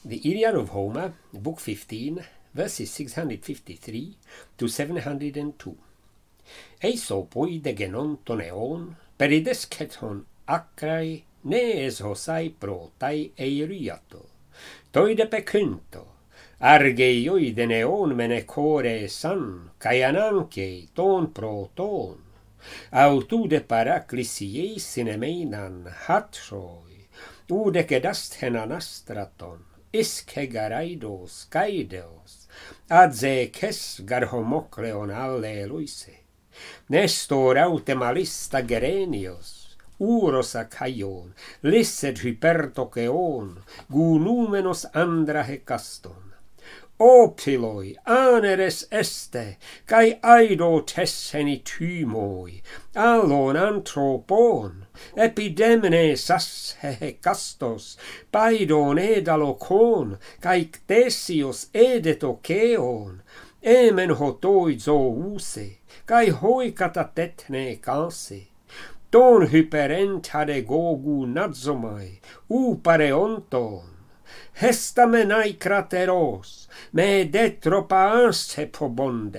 The Iliad of Homer, Book 15, verses 653 to 702. Aesopoi de genon ton eon, peridesceton acrae, nees hosai protai eiriato, toide pecunto, argeioi de neon menecore san, cae ananque ton proton, autude paraclisiei sinemeinan hatroi, ude cedast henanastraton, isce garaidos caideos, adze ces garhomocleon alleluise, Nestor autemalista gerenios, uros acaion, licet hypertokeon, gunumenos andrahe caston. Optiloi aneres este, cae aido tesseni tymoi, allon anthropon, epidemne sashehe castos, paidon edalocon, cae ctesios edetokeon, emen hotoi zouse, cae hoi catatetne calse, ton hyperentade gogu nadzomai, pareonton, hestamenai crateros, me detropaanse probonde.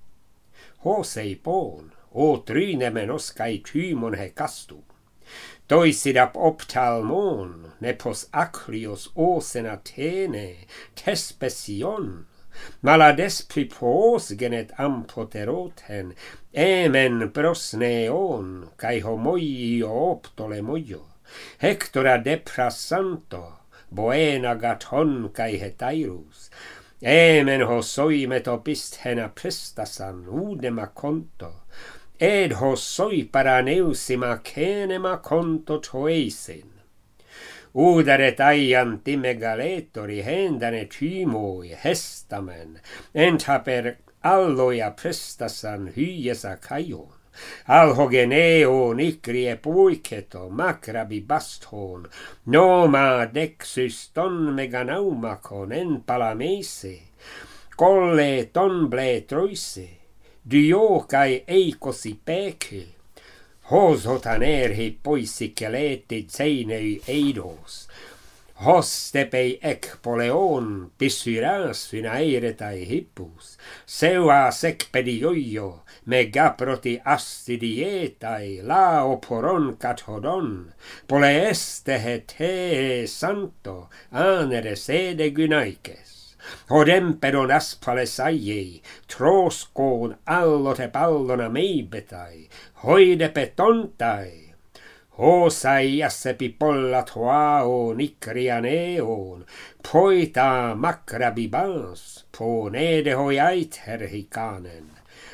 Hosei pon, o trynemenos cae tymon he castu, toisidap optalmon, nepos aclios osen Athene, tespesion, malades plipos genet ampoteroten, emen prosneon, cae homoio optolemoio, Hectora deprasanto, boena gaton cae hetairus, emen hosoi metopistena prestasan, udema conto, ed hosoi paraneusima kenema conto toesin. Udaret aianti megaletori hendane tymoi hestamen, entaper alloia prestasan hyes acaion, alhogeneon icrie puiceto macrabi baston, noma dexus ton meganaumakon en palameise, colle ton bletroise, dio cae eicosi pece, hos hotaner poisi celete zeinei eidos, hos stepei ec poleon pissuras finaeretai hippus, seua secpedioio, megaproti astidietai, la oporon cathodon, poleeste hete santo, aneres ede gynaices. Hodempedon aspalesaie, troskon allote pallona meibetai, hoide petontai, hosai assepi pollatoao nicrianeon, poita macrabibans, ponede hoiait herhikanen.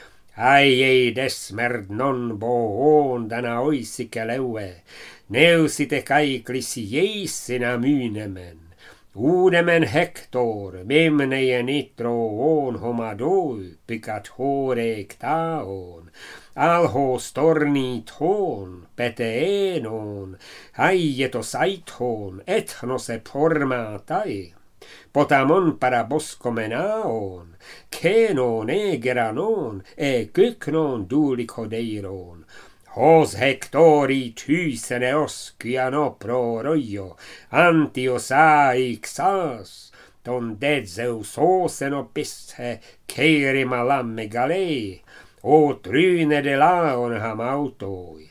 Aie desmerd non boon dana oisikeleue, neusite cae clisieisin amynemen, udemen Hector, memneie nitro on homadoi, picatore ctaon, alhos torni ton, peteenon, aietos aiton, ethnos e pormatai, potamon paraboscomenaon, kenon e geranon, e gycnon dulicodeiron, hos Hectori tyseneos cyano proroio, antios aixas, ton dedzeus oseno piste, ceri malam megale, o tryne de laon hamautoi.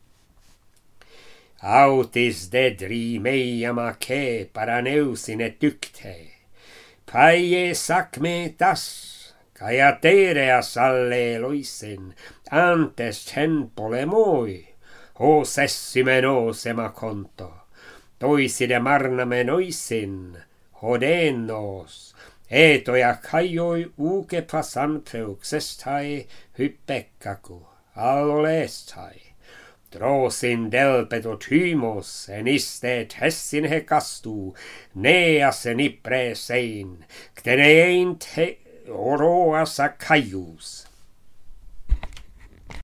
Autis dedri meia mace paraneusine tykte, paie sacme tas, cae atereas alleloisen, antes ten polemoi, hos essimenos ema conto, toiside marnamenoisin, hodenos, etoi acaioi uke pasanteux estai hypeccacu, allolestai, drosin delpeto tymos, en iste tessin hecastu, neas en ipresein, ctenein te oroas acaius.